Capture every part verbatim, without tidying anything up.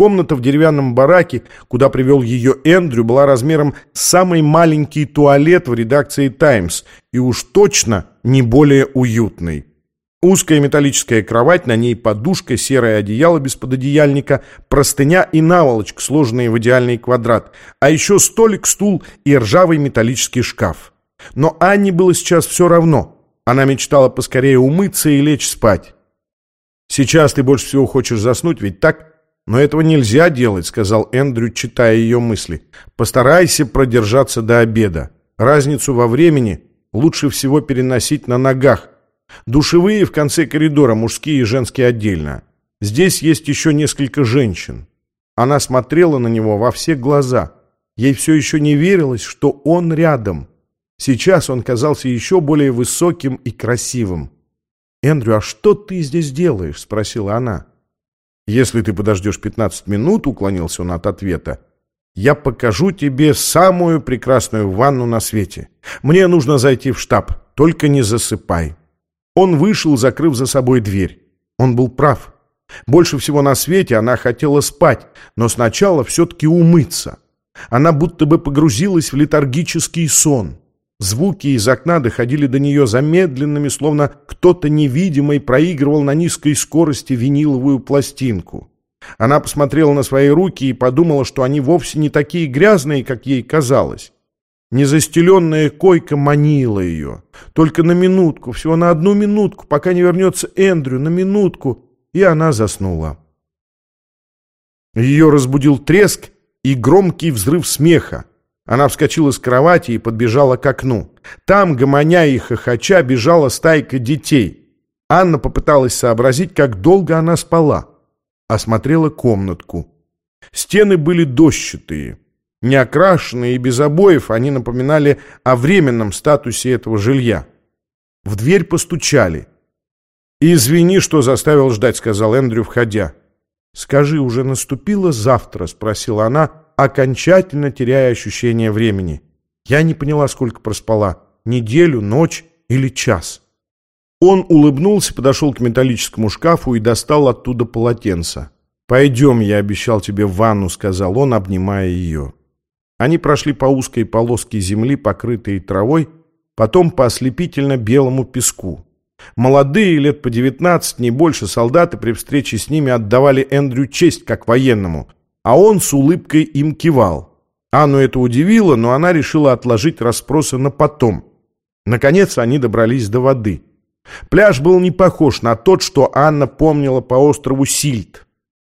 Комната в деревянном бараке, куда привел ее Эндрю, была размером с самый маленький туалет в редакции «Таймс» и уж точно не более уютный. Узкая металлическая кровать, на ней подушка, серое одеяло без пододеяльника, простыня и наволочка, сложенные в идеальный квадрат, а еще столик, стул и ржавый металлический шкаф. Но Анне было сейчас все равно. Она мечтала поскорее умыться и лечь спать. «Сейчас ты больше всего хочешь заснуть, ведь так? Но этого нельзя делать», — сказал Эндрю, читая ее мысли. «Постарайся продержаться до обеда. Разницу во времени лучше всего переносить на ногах. Душевые в конце коридора, мужские и женские отдельно. Здесь есть еще несколько женщин». Она смотрела на него во все глаза. Ей все еще не верилось, что он рядом. Сейчас он казался еще более высоким и красивым. «Эндрю, а что ты здесь делаешь?» — спросила она. «Если ты подождешь пятнадцать минут», — уклонился он от ответа, «я покажу тебе самую прекрасную ванну на свете. Мне нужно зайти в штаб, только не засыпай». Он вышел, закрыв за собой дверь. Он был прав. Больше всего на свете она хотела спать, но сначала все-таки умыться. Она будто бы погрузилась в летаргический сон. Звуки из окна доходили до нее замедленными, словно кто-то невидимый проигрывал на низкой скорости виниловую пластинку. Она посмотрела на свои руки и подумала, что они вовсе не такие грязные, как ей казалось. Незастеленная койка манила ее. Только на минутку, всего на одну минутку, пока не вернется Эндрю, на минутку, и она заснула. Ее разбудил треск и громкий взрыв смеха. Она вскочила с кровати и подбежала к окну. Там, гомоня и хохоча, бежала стайка детей. Анна попыталась сообразить, как долго она спала. Осмотрела комнатку. Стены были дощатые. Неокрашенные и без обоев, они напоминали о временном статусе этого жилья. В дверь постучали. «Извини, что заставил ждать», — сказал Эндрю, входя. «Скажи, уже наступило завтра?» — спросила она, окончательно теряя ощущение времени. Я не поняла, сколько проспала. Неделю, ночь или час. Он улыбнулся, подошел к металлическому шкафу и достал оттуда полотенце. «Пойдем, я обещал тебе в ванну», — сказал он, обнимая ее. Они прошли по узкой полоске земли, покрытой травой, потом по ослепительно белому песку. Молодые, лет по девятнадцать, не больше, солдаты при встрече с ними отдавали Эндрю честь как военному, а он с улыбкой им кивал. Анну это удивило, но она решила отложить расспросы на потом. Наконец они добрались до воды. Пляж был не похож на тот, что Анна помнила по острову Сильд.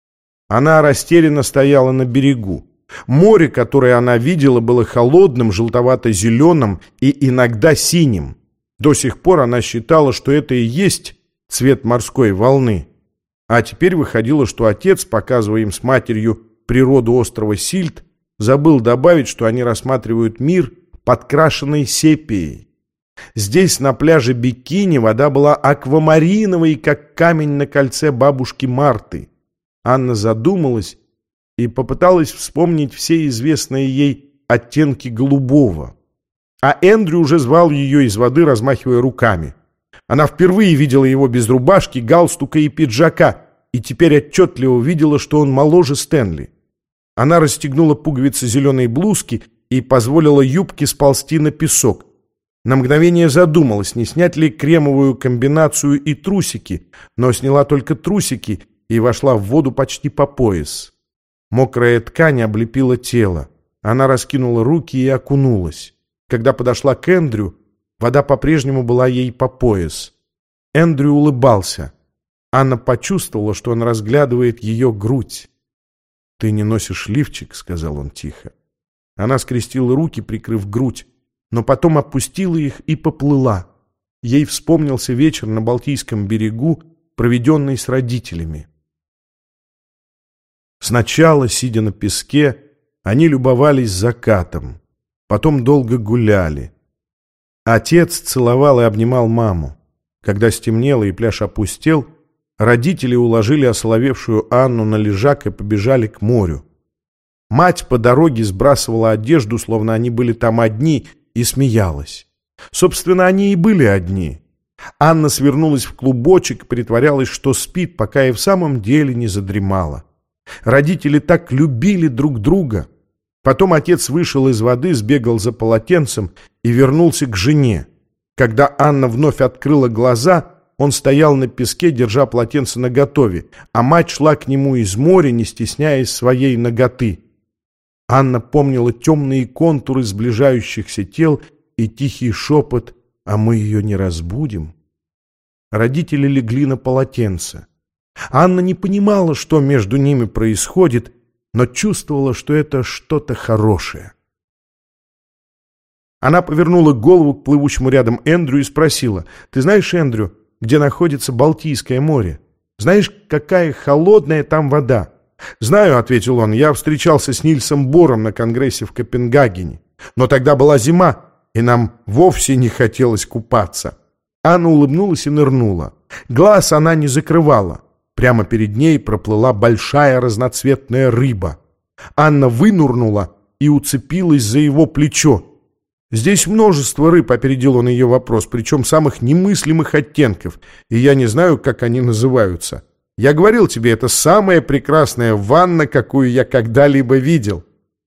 Она растерянно стояла на берегу. Море, которое она видела, было холодным, желтовато-зеленым и иногда синим. До сих пор она считала, что это и есть цвет морской волны. А теперь выходило, что отец, показывая им с матерью природу острова Сильд, забыл добавить, что они рассматривают мир, подкрашенный сепией. Здесь, на пляже Бикини, вода была аквамариновой, как камень на кольце бабушки Марты. Анна задумалась и попыталась вспомнить все известные ей оттенки голубого. А Эндрю уже звал ее из воды, размахивая руками. Она впервые видела его без рубашки, галстука и пиджака, и теперь отчетливо видела, что он моложе Стэнли. Она расстегнула пуговицы зеленой блузки и позволила юбке сползти на песок. На мгновение задумалась, не снять ли кремовую комбинацию и трусики, но сняла только трусики и вошла в воду почти по пояс. Мокрая ткань облепила тело. Она раскинула руки и окунулась. Когда подошла к Эндрю, вода по-прежнему была ей по пояс. Эндрю улыбался. Анна почувствовала, что он разглядывает ее грудь. «Ты не носишь лифчик», — сказал он тихо. Она скрестила руки, прикрыв грудь, но потом опустила их и поплыла. Ей вспомнился вечер на Балтийском берегу, проведенный с родителями. Сначала, сидя на песке, они любовались закатом, потом долго гуляли. Отец целовал и обнимал маму. Когда стемнело и пляж опустел, родители уложили осоловевшую Анну на лежак и побежали к морю. Мать по дороге сбрасывала одежду, словно они были там одни, и смеялась. Собственно, они и были одни. Анна свернулась в клубочек и притворялась, что спит, пока и в самом деле не задремала. Родители так любили друг друга. Потом отец вышел из воды, сбегал за полотенцем и вернулся к жене. Когда Анна вновь открыла глаза, он стоял на песке, держа полотенце наготове, а мать шла к нему из моря, не стесняясь своей наготы. Анна помнила темные контуры сближающихся тел и тихий шепот: «А мы ее не разбудим». Родители легли на полотенце. Анна не понимала, что между ними происходит, но чувствовала, что это что-то хорошее. Она повернула голову к плывущему рядом Эндрю и спросила: «Ты знаешь, Эндрю, где находится Балтийское море? Знаешь, какая холодная там вода?» «Знаю», — ответил он, — «я встречался с Нильсом Бором на конгрессе в Копенгагене. Но тогда была зима, и нам вовсе не хотелось купаться». Анна улыбнулась и нырнула. Глаз она не закрывала. Прямо перед ней проплыла большая разноцветная рыба. Анна вынурнула и уцепилась за его плечо. «Здесь множество рыб», — опередил он ее вопрос, причем самых немыслимых оттенков, и я не знаю, как они называются. «Я говорил тебе, это самая прекрасная ванна, какую я когда-либо видел».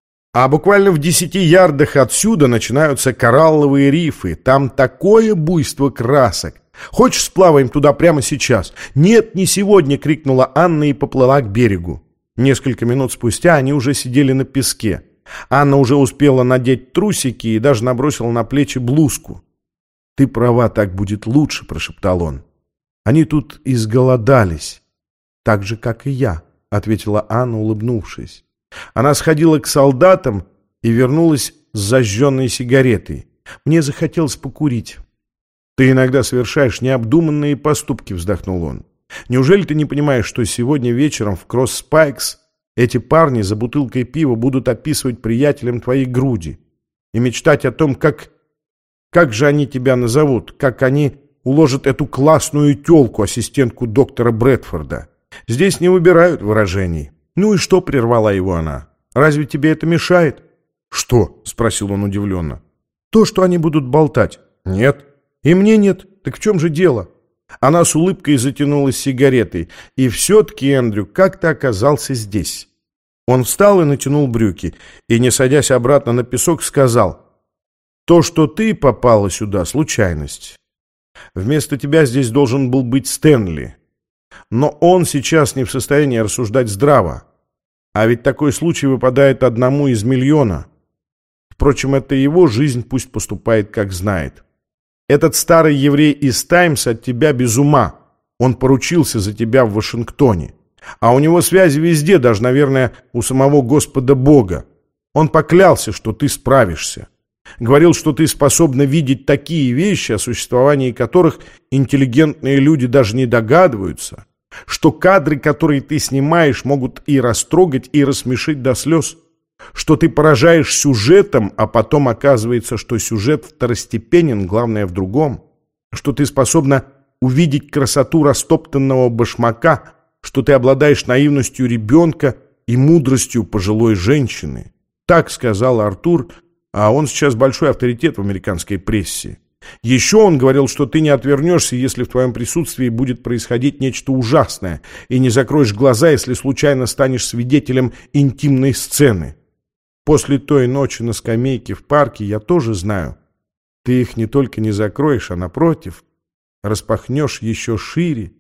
А буквально в десяти ярдах отсюда начинаются коралловые рифы. Там такое буйство красок. Хочешь, сплаваем туда прямо сейчас? «Нет, не сегодня!» — крикнула Анна и поплыла к берегу. Несколько минут спустя они уже сидели на песке. Анна уже успела надеть трусики и даже набросила на плечи блузку. «Ты права, так будет лучше», — прошептал он. «Они тут изголодались». «Так же, как и я», — ответила Анна, улыбнувшись. Она сходила к солдатам и вернулась с зажженной сигаретой. «Мне захотелось покурить». «Ты иногда совершаешь необдуманные поступки», — вздохнул он. «Неужели ты не понимаешь, что сегодня вечером в Кросс Спайкс эти парни за бутылкой пива будут описывать приятелям твои груди и мечтать о том, как... как же они тебя назовут, как они уложат эту классную тёлку, ассистентку доктора Брэдфорда? Здесь не выбирают выражений». «Ну и что?» — прервала его она. «Разве тебе это мешает?» «Что?» — спросил он удивленно. «То, что они будут болтать». «Нет». «И мне нет. Так в чем же дело?» Она с улыбкой затянулась сигаретой. «И все-таки, Эндрю, как ты оказался здесь?» Он встал и натянул брюки, и, не садясь обратно на песок, сказал: «То, что ты попала сюда, случайность. Вместо тебя здесь должен был быть Стэнли. Но он сейчас не в состоянии рассуждать здраво. А ведь такой случай выпадает одному из миллиона. Впрочем, это его жизнь, пусть поступает, как знает. Этот старый еврей из «Таймс» от тебя без ума. Он поручился за тебя в Вашингтоне. А у него связи везде, даже, наверное, у самого Господа Бога. Он поклялся, что ты справишься. Говорил, что ты способна видеть такие вещи, о существовании которых интеллигентные люди даже не догадываются, что кадры, которые ты снимаешь, могут и растрогать, и рассмешить до слез, что ты поражаешь сюжетом, а потом оказывается, что сюжет второстепенен, главное в другом, что ты способна увидеть красоту растоптанного башмака, что ты обладаешь наивностью ребенка и мудростью пожилой женщины. Так сказал Артур, а он сейчас большой авторитет в американской прессе. Еще он говорил, что ты не отвернешься, если в твоем присутствии будет происходить нечто ужасное, и не закроешь глаза, если случайно станешь свидетелем интимной сцены. После той ночи на скамейке в парке я тоже знаю. Ты их не только не закроешь, а напротив, распахнешь еще шире.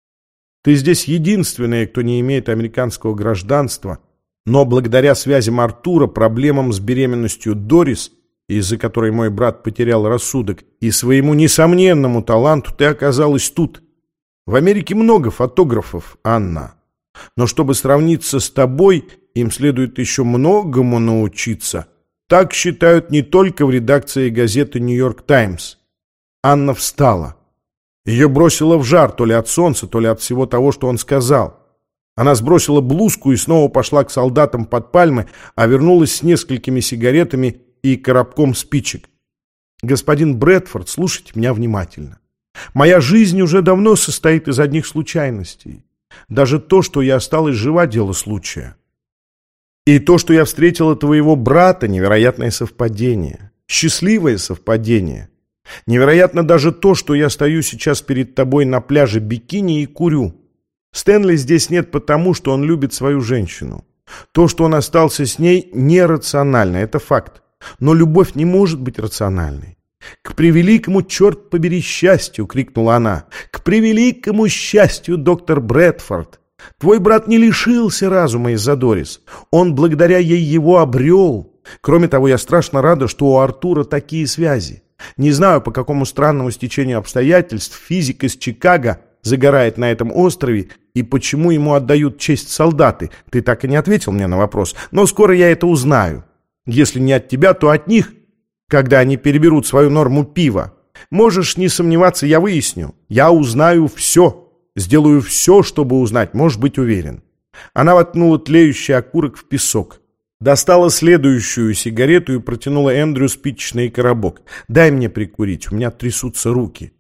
Ты здесь единственная, кто не имеет американского гражданства, но благодаря связям Артура, проблемам с беременностью Дорис, из-за которой мой брат потерял рассудок, и своему несомненному таланту ты оказалась тут. В Америке много фотографов, Анна. Но чтобы сравниться с тобой, им следует еще многому научиться. Так считают не только в редакции газеты «Нью-Йорк Таймс». Анна встала. Ее бросило в жар то ли от солнца, то ли от всего того, что он сказал. Она сбросила блузку и снова пошла к солдатам под пальмы, а вернулась с несколькими сигаретами и коробком спичек. «Господин Брэдфорд, слушайте меня внимательно. Моя жизнь уже давно состоит из одних случайностей. Даже то, что я осталась жива, дело случая. И то, что я встретила твоего брата, невероятное совпадение. Счастливое совпадение. Невероятно даже то, что я стою сейчас перед тобой на пляже бикини и курю. Стэнли здесь нет потому, что он любит свою женщину. То, что он остался с ней, нерационально, это факт. Но любовь не может быть рациональной. «К превеликому, черт побери, счастью!» — крикнула она. «К превеликому счастью, доктор Брэдфорд! Твой брат не лишился разума из-за Дорис. Он благодаря ей его обрел. Кроме того, я страшно рада, что у Артура такие связи. Не знаю, по какому странному стечению обстоятельств физик из Чикаго загорает на этом острове и почему ему отдают честь солдаты. Ты так и не ответил мне на вопрос, но скоро я это узнаю. Если не от тебя, то от них, когда они переберут свою норму пива. Можешь не сомневаться, я выясню. Я узнаю все. Сделаю все, чтобы узнать, можешь быть уверен». Она воткнула тлеющий окурок в песок. Достала следующую сигарету и протянула Эндрю спичечный коробок. «Дай мне прикурить, у меня трясутся руки».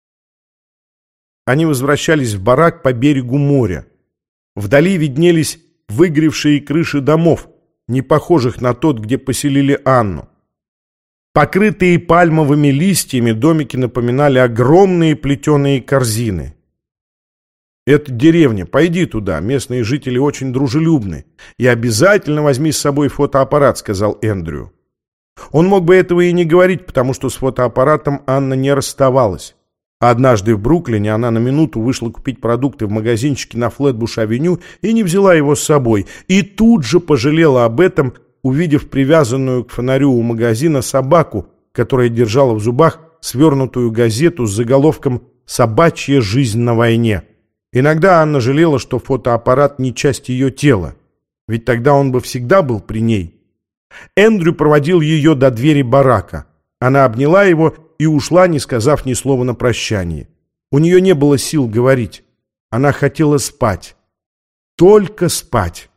Они возвращались в барак по берегу моря. Вдали виднелись выгоревшие крыши домов, не похожих на тот, где поселили Анну. Покрытые пальмовыми листьями домики напоминали огромные плетеные корзины. «Это деревня, пойди туда, местные жители очень дружелюбны. И обязательно возьми с собой фотоаппарат», — сказал Эндрю. Он мог бы этого и не говорить, потому что с фотоаппаратом Анна не расставалась. Однажды в Бруклине она на минуту вышла купить продукты в магазинчике на Флетбуш-авеню и не взяла его с собой. И тут же пожалела об этом, увидев привязанную к фонарю у магазина собаку, которая держала в зубах свернутую газету с заголовком «Собачья жизнь на войне». Иногда Анна жалела, что фотоаппарат не часть ее тела, ведь тогда он бы всегда был при ней. Эндрю проводил ее до двери барака. Она обняла его и ушла, не сказав ни слова на прощание. У нее не было сил говорить. Она хотела спать. Только спать.